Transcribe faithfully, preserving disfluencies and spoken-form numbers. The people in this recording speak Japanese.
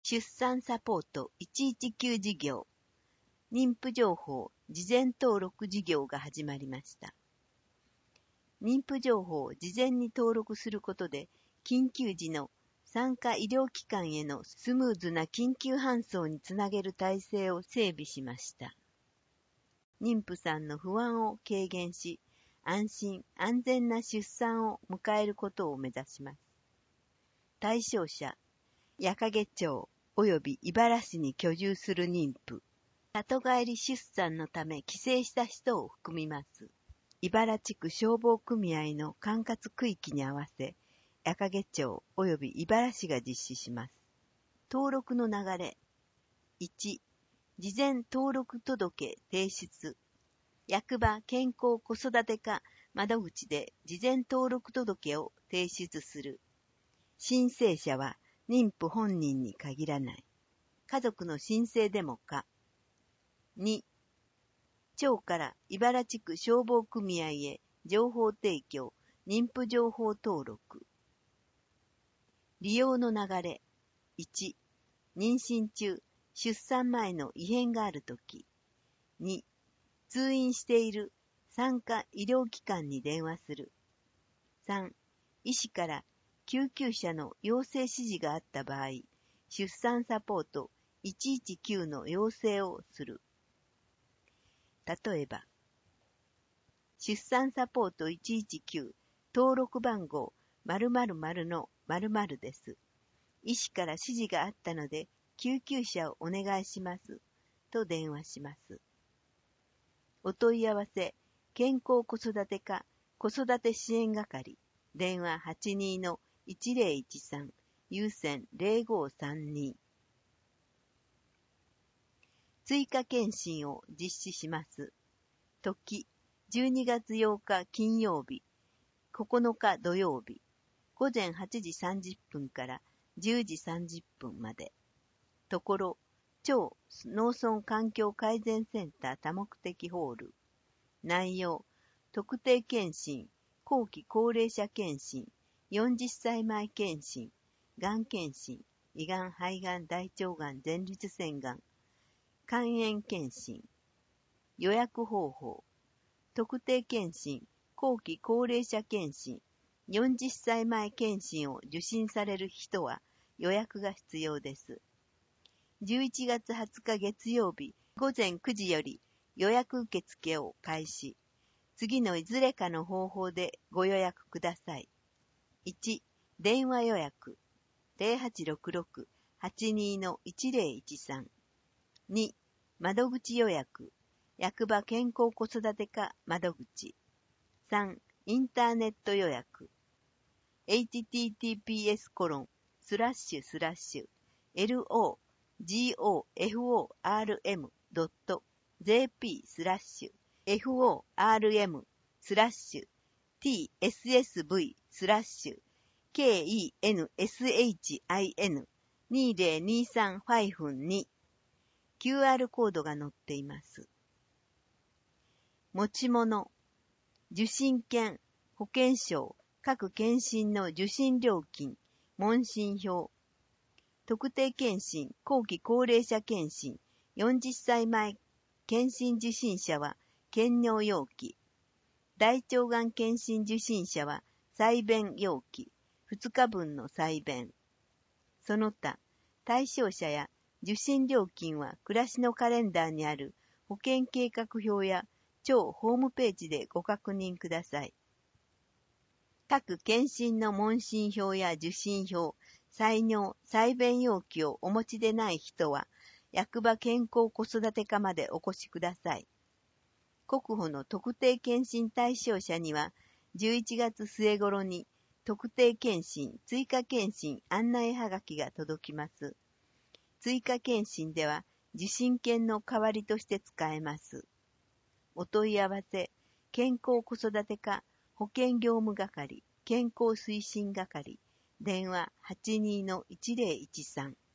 出産サポートいちいちきゅう事業、妊婦情報事前登録事業が始まりました。妊婦情報を事前に登録することで、緊急時の産科医療機関へのスムーズな緊急搬送につなげる体制を整備しました。妊婦さんの不安を軽減し、安心安全な出産を迎えることを目指します。対象者、矢掛町及び茨市に居住する妊婦、里帰り出産のため帰省した人を含みます。茨地区消防組合の管轄区域に合わせ、矢掛町及び茨市が実施します。登録の流れ。いち、事前登録届提出。役場健康子育て課窓口で事前登録届を提出する。申請者は妊婦本人に限らない。家族の申請でもか。に、町から茨地区消防組合へ情報提供、妊婦情報登録。利用の流れ。いち、妊娠中、出産前の異変があるとき。に、通院している産科医療機関に電話する。さん、医師から救急車の要請指示があった場合、出産サポートいちいちきゅうの要請をする。例えば、出産サポートいちいちきゅう登録番号〇〇〇の〇〇です。医師から指示があったので救急車をお願いしますと電話します。お問い合わせ、健康子育て課子育て支援係、電話 はちにーのいちぜろいちさん、有線ぜろごさんに。追加検診を実施します。時、じゅうにがつようか金曜日、ここのか土曜日、ごぜんはちじさんじゅっぷんからじゅうじさんじゅっぷんまで。ところ、町農村環境改善センター多目的ホール。内容、特定健診、後期高齢者健診、よんじゅっさい前健診、がん検診、胃がん、肺がん、大腸がん、前立腺がん、肝炎検診。予約方法、特定健診、後期高齢者健診、よんじゅっさい前健診を受診される人は予約が必要です。じゅういちがつはつか月曜日ごぜんくじより予約受付を開始。次のいずれかの方法でご予約ください。いち、電話予約 ゼロはちろくろく はちにーのいちぜろいちさん。に、窓口予約、役場健康子育て課窓口。さん、インターネット予約。エイチティーティーピーエスコロンスラッシュスラッシュエルオージーオーエフオーアールエムドットジェーピースラッシュエフオーアールエムスラッシュティーエスエスブイスラッシュケーイーエヌエスエイチアイエヌにぜろにさんに キューアール コードが載っています。持ち物、受診券、保険証、各検診の受診料金、問診票、特定健診、後期高齢者健診、よんじゅっさい前健診受診者は検尿容器、大腸がん検診受診者は採便容器、ふつかぶんの採便。その他、対象者や受診料金は暮らしのカレンダーにある保険計画表や町ホームページでご確認ください。各検診の問診票や受診票、採尿、採便容器をお持ちでない人は、役場健康子育て課までお越しください。国保の特定健診対象者には、じゅういちがつすえ頃に特定健診、追加健診案内はがきが届きます。追加健診では、受診券の代わりとして使えます。お問い合わせ、健康子育て課、保健業務係、健康推進係、電話 はちにーのいちぜろいちさん。